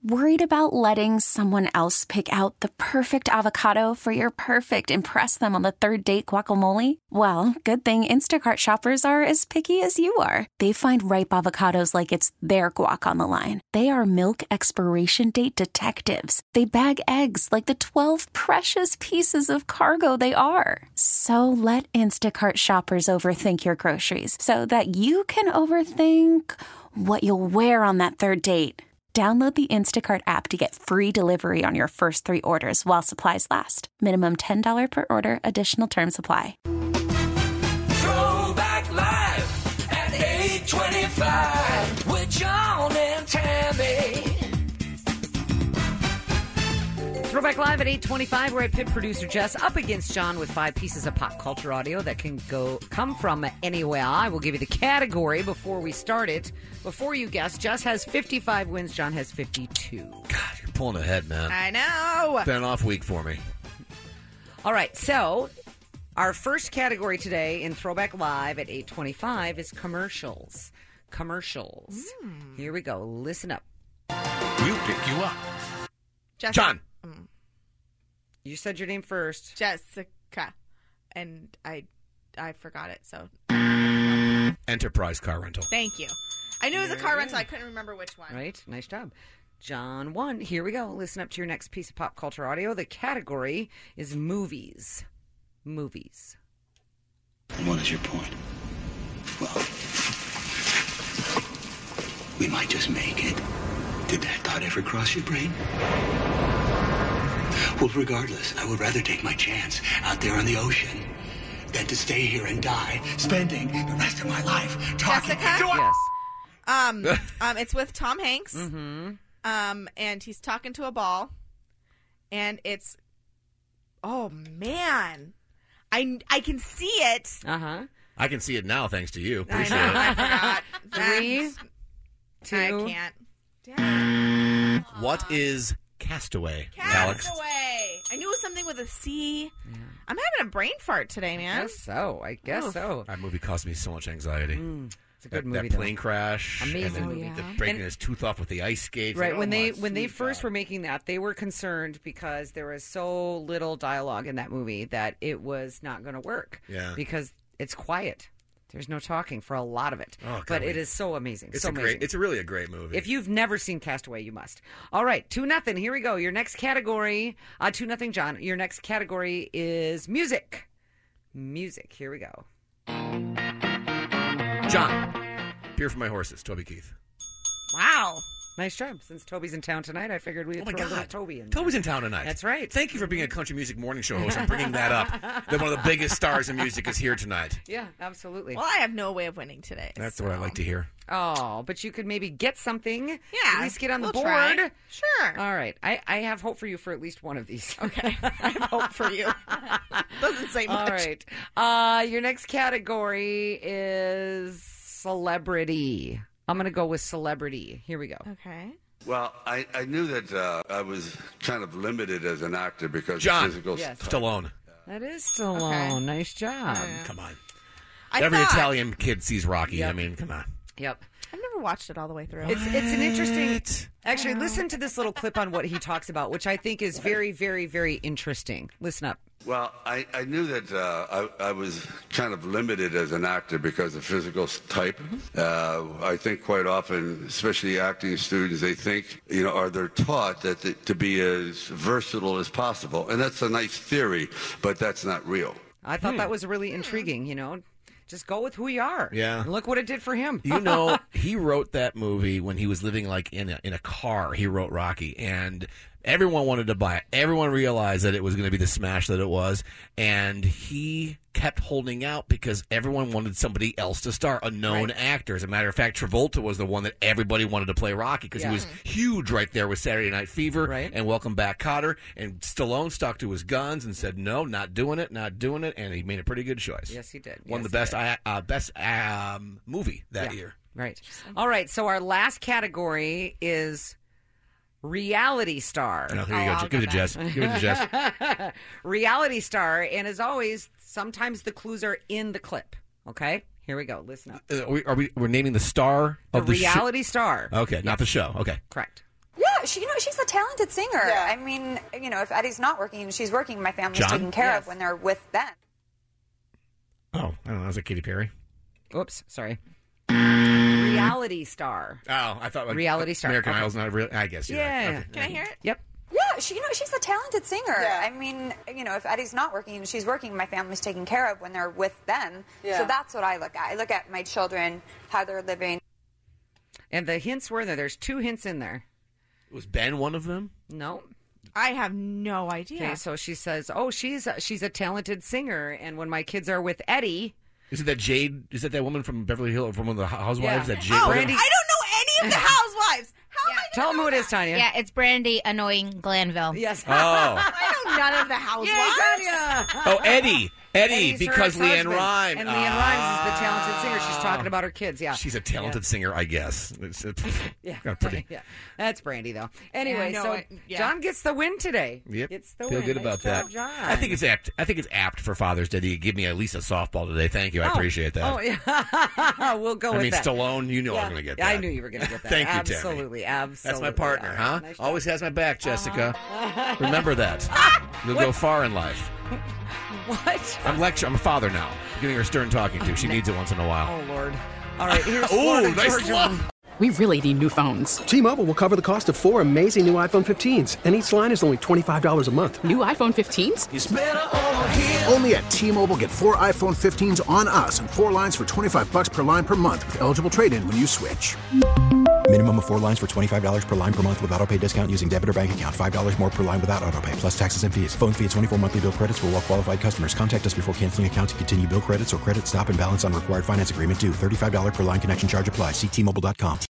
Worried about letting someone else pick out the perfect avocado for your perfect impress them on the third date guacamole? Well, good thing Instacart shoppers are as picky as you are. They find ripe avocados like it's their guac on the line. They are milk expiration date detectives. They bag eggs like the 12 precious pieces of cargo they are. So let Instacart shoppers overthink your groceries so that you can overthink what you'll wear on that third date. Download the Instacart app to get free delivery on your first 3 orders while supplies last. Minimum $10 per order. Additional terms apply. Throwback Live at 8:25 with John and Tammy. Throwback Live at 8:25. We're at Pit Producer Jess up against John with 5 pieces of pop culture audio that can come from anywhere. I will give you the category before we start it. Before you guess, Jess has 55 wins. John has 52. God, you're pulling ahead, man. I know. It's been an off week for me. All right, so our first category today in Throwback Live at 8:25 is commercials. Commercials. Here we go. Listen up. We'll pick you up. Jessica. John. You said your name first. Jessica. And I forgot it, so. Enterprise car rental. Thank you. I knew it was a car rental. I couldn't remember which one. Right. Nice job. John won. Here we go. Listen up to your next piece of pop culture audio. The category is movies. Movies. And what is your point? Well, we might just make it. Did that thought ever cross your brain? Well, regardless, I would rather take my chance out there on the ocean than to stay here and die, spending the rest of my life talking Jessica? to Yes. It's with Tom Hanks. Mm-hmm. And he's talking to a ball. And it's, oh man, I can see it. Uh-huh. I can see it now, thanks to you. I Appreciate know. it. I forgot. 3, 2. I can't. Damn. What is Castaway, Alex? Castaway. I knew it was something with a C. Yeah. I'm having a brain fart today, man. I guess so. That movie caused me so much anxiety. It's a good movie. That plane crash. Amazing and movie. The breaking his tooth off with the ice skates. Right. Like, when they first were making that, they were concerned because there was so little dialogue in that movie that it was not going to work. Yeah. Because it's quiet. There's no talking for a lot of it. Oh, God, but it is so amazing. It's so amazing. It's really a great movie. If you've never seen Castaway, you must. All right, 2-0. Here we go. Your next category, 2-0, John. Your next category is music. Music. Here we go. John. Beer for my horses, Toby Keith. Wow. Nice job. Since Toby's in town tonight, I figured we'd throw a little Toby in. Toby's in town tonight. That's right. Thank you for being a country music morning show host and bringing that up. That one of the biggest stars in music is here tonight. Yeah, absolutely. Well, I have no way of winning today. That's what I like to hear. Oh, but you could maybe get something. Yeah. At least get on the we'll board. Try. Sure. All right. I have hope for you for at least one of these. Okay. I have hope for you. Doesn't say much. All right. Your next category is celebrity. I'm going to go with celebrity. Here we go. Okay. Well, I knew that I was kind of limited as an actor because John. of physical Yes. Stallone. That is Stallone. Okay. Nice job. Come on. I Every thought- Italian kid sees Rocky. Yep. I mean, come on. Yep. I've never watched it all the way through. It's an interesting. Actually, listen to this little clip on what he talks about, which I think is very, very, very interesting. Listen up. Well, I knew that I was kind of limited as an actor because of physical type. I think quite often, especially acting students, they think, or they're taught that to be as versatile as possible. And that's a nice theory, but that's not real. I thought that was really intriguing, Just go with who you are. Yeah. And look what it did for him. He wrote that movie when he was living like in a car. He wrote Rocky, and everyone wanted to buy it. Everyone realized that it was going to be the smash that it was, and he kept holding out because everyone wanted somebody else to star, a known actor. As a matter of fact, Travolta was the one that everybody wanted to play Rocky because he was huge right there with Saturday Night Fever and Welcome Back, Kotter. And Stallone stuck to his guns and said, no, not doing it, and he made a pretty good choice. Yes, he did. Won the best movie that year. Right. All right. So our last category is reality star. Oh, here you go. Give it to Jess. Give it to Jess. Reality star. And as always, sometimes the clues are in the clip. Okay? Here we go. Listen up. We're naming the star of the reality star. Okay, not the show. Okay. Correct. she's a talented singer. Yeah. I mean, if Eddie's not working, she's working. My family's John? taken care Yes. of when they're with them. Oh, I don't know. That was like Katy Perry. Oops, sorry. Reality star. Oh, I thought like Reality star. American Okay. Idol's not a real. I guess. You're Yeah. Right. Okay. Can I hear it? Yep. Yeah, she's a talented singer. Yeah. I mean, if Eddie's not working, she's working. My family's taken care of when they're with them. Yeah. So that's what I look at. I look at my children, how they're living. And the hints were there. There's 2 hints in there. Was Ben one of them? No. I have no idea. Okay, so she says, "Oh, she's a talented singer, and when my kids are with Eddie, Is it that Jade? Is that woman from Beverly Hills, from one of the Housewives? Yeah. That Jade. Oh, Brandy- I don't know any of the housewives. How am I tell them who it is, Tanya." Yeah, it's Brandy annoying Glanville. Yes. Oh, I know none of the housewives. Yay, Tanya. oh, Eddie, Eddie's because her Leanne ex-husband. Rhyme. And Leanne Rhymes is the talented singer. She's talking about her kids. Yeah. She's a talented singer, I guess. Yeah. Got pretty. Yeah. That's Brandy, though. Anyway, Yeah, so yeah. John gets the win today. Yep. Gets the Feel win. good Nice about job, that. John. I think it's apt. I think it's apt for Father's Day to give me at least a softball today. Thank you. I appreciate that. Oh, yeah. We'll go I with mean, that. Stallone, you know I'm going to get that. I knew you were going to get that. Thank you, Tammy. Absolutely. Absolutely. That's my partner, All huh? right, nice job. Always has my back, Jessica. Remember that. You'll go far in life. What? I'm a father now. Giving her stern talking to. She needs it once in a while. Oh, Lord. All right, here's Ooh, Florida nice Georgia. one. We really need new phones. T-Mobile will cover the cost of 4 amazing new iPhone 15s, and each line is only $25 a month. New iPhone 15s? It's better over here. Only at T-Mobile, get 4 iPhone 15s on us and 4 lines for $25 per line per month with eligible trade-in when you switch. Minimum of 4 lines for $25 per line per month with autopay discount using debit or bank account. $5 more per line without autopay, plus taxes and fees. Phone fee at 24 monthly bill credits for well-qualified customers. Contact us before canceling account to continue bill credits or credit stop and balance on required finance agreement due. $35 per line connection charge applies. See T-Mobile.com.